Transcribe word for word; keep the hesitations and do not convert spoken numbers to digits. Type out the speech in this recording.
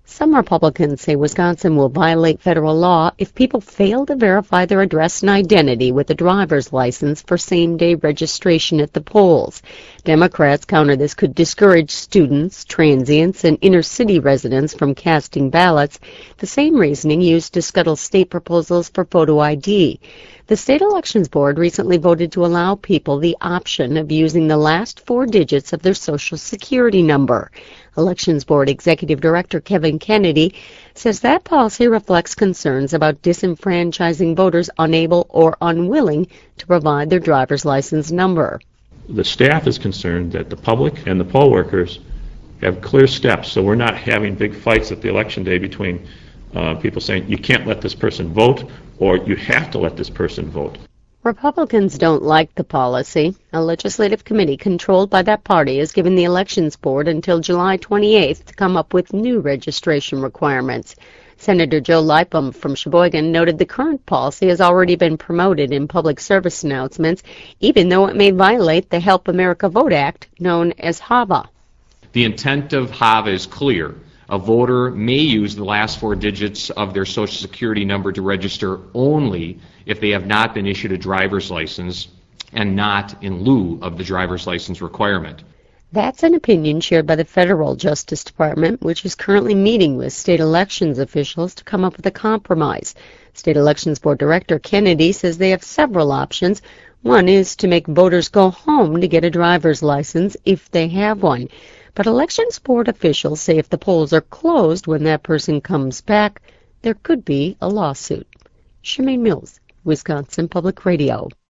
Some Republicans say Wisconsin will violate federal law if people fail to verify their address and identity with a driver's license for same-day registration at the polls. Democrats counter this could discourage students, transients, and inner-city residents from casting ballots, the same reasoning used to scuttle state proposals for photo I D. The State Elections Board recently voted to allow people the option of using the last four digits of their Social Security number. Elections Board Executive Director Kevin Kennedy says that policy reflects concerns about disenfranchising voters unable or unwilling to provide their driver's license number. The staff is concerned that the public and the poll workers have clear steps, so we're not having big fights at the election day between uh, people saying you can't let this person vote or you have to let this person vote. Republicans don't like the policy. A legislative committee controlled by that party has given the Elections Board until July twenty-eighth to come up with new registration requirements. Senator Joe Lipham from Sheboygan noted the current policy has already been promoted in public service announcements, even though it may violate the Help America Vote Act, known as HAVA. The intent of HAVA is clear. A voter may use the last four digits of their Social Security number to register only if they have not been issued a driver's license and not in lieu of the driver's license requirement. That's an opinion shared by the Federal Justice Department, which is currently meeting with state elections officials to come up with a compromise. State Elections Board Director Kennedy says they have several options. One is to make voters go home to get a driver's license if they have one. But Elections Board officials say if the polls are closed when that person comes back, there could be a lawsuit. Shemaine Mills, Wisconsin Public Radio.